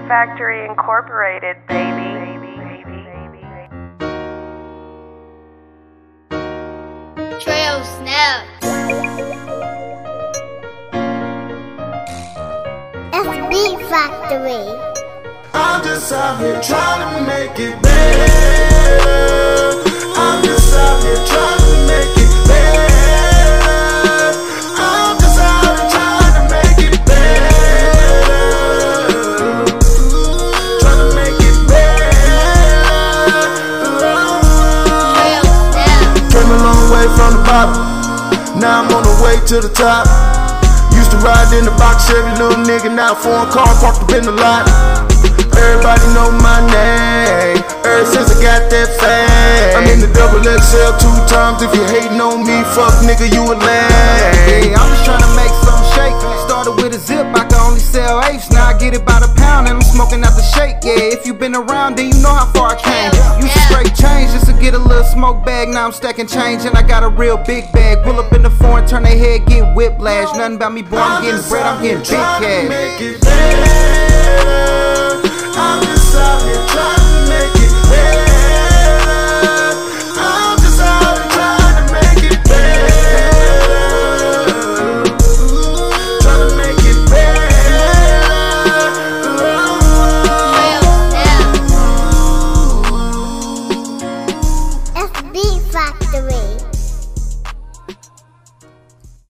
Factory Incorporated, baby. Trail Snap. FB Factory. I'm just out here trying to make it better. I'm just out here trying to make it better. I'm just out here trying to make it better. Trying to make it better. Trail Snap. Came a long way from the bottom. Now I'm on the way to the top. Used to ride in the box, every little nigga. Now foreign car parked up in the lot. Everybody know my name, ever since I got that fame. I'm in the double XL 2 times. If you hating on me, fuck nigga, you a lame. I'm just trying to make some shake. Started with a zip, I can only sell apes. Now I get it by the pound and I'm smoking out the shake. Yeah, if you been around, then you know how far I came. Used to straight change just to get a little smoke bag. Now I'm stacking change and I got a real big bag. Pull up in the foreign, turn their head, get whiplash. Nothing about me, boy, I'm getting bread, I'm getting big cash. I'm just out here trying